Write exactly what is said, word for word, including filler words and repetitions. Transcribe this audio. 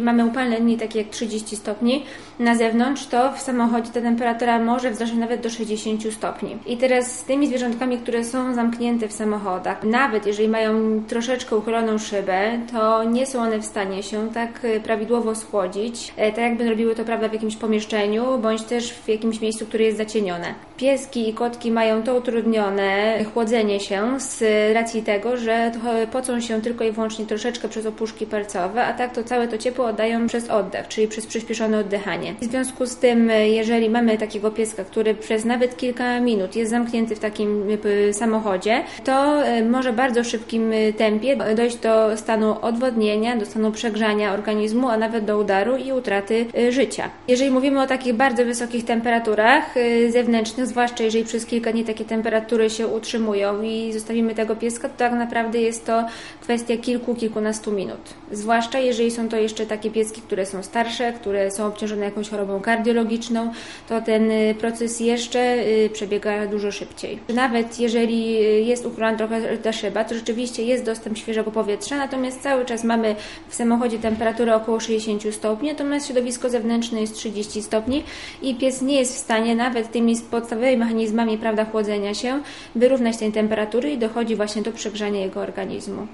mamy upalne dni, takie jak trzydzieści stopni na zewnątrz, to w samochodzie ta temperatura może wzrosnąć nawet do sześćdziesięciu stopni. I teraz z tymi zwierzątkami, które są zamknięte w samochodach, nawet jeżeli mają troszeczkę uchyloną szybę, to nie są one w stanie się tak prawidłowo schłodzić, tak jakby robiły to, prawda, w jakimś pomieszczeniu, bądź też w jakimś miejscu, które jest zacienione. Pieski i kotki mają to utrudnione chłodzenie się z racji tego, że pocą się tylko i wyłącznie troszeczkę przez opuszki palcowe, a tak to całe to ciepło oddają przez oddech, czyli przez przyspieszone oddychanie. W związku z tym, jeżeli mamy takiego pieska, który przez nawet kilka minut jest zamknięty w takim samochodzie, to może w bardzo szybkim tempie dojść do stanu odwodnienia, do stanu przegrzania organizmu, a nawet do udaru i utraty życia. Jeżeli mówimy o takich bardzo wysokich temperaturach zewnętrznych, zwłaszcza jeżeli przez kilka dni takie temperatury się utrzymują i zostawimy tego pieska, to tak naprawdę jest to kwestia kilku, kilkunastu minut. Zwłaszcza jeżeli są to jeszcze takie pieski, które są starsze, które są obciążone jakąś chorobą kardiologiczną, to ten proces jeszcze przebiega dużo szybciej. Nawet jeżeli jest uchylona trochę ta szyba, to rzeczywiście jest dostęp świeżego powietrza, natomiast cały czas mamy w samochodzie temperaturę około sześćdziesięciu stopni, natomiast środowisko zewnętrzne jest trzydzieści stopni i pies nie jest w stanie nawet tymi podstawowymi mechanizmami, prawda, chłodzenia się wyrównać tej temperatury i dochodzi właśnie do przegrzania jego organizmu.